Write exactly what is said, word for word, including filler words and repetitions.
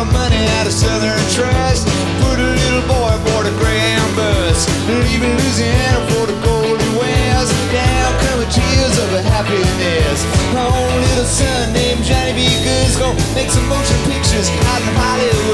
borrow money out of Southern Trust. Put a little boy aboard a Greyhound bus, leaving Louisiana for the Golden West. Down come the tears of a happiness. My own little son named Johnny B. Good's gonna make some motion pictures out in Hollywood.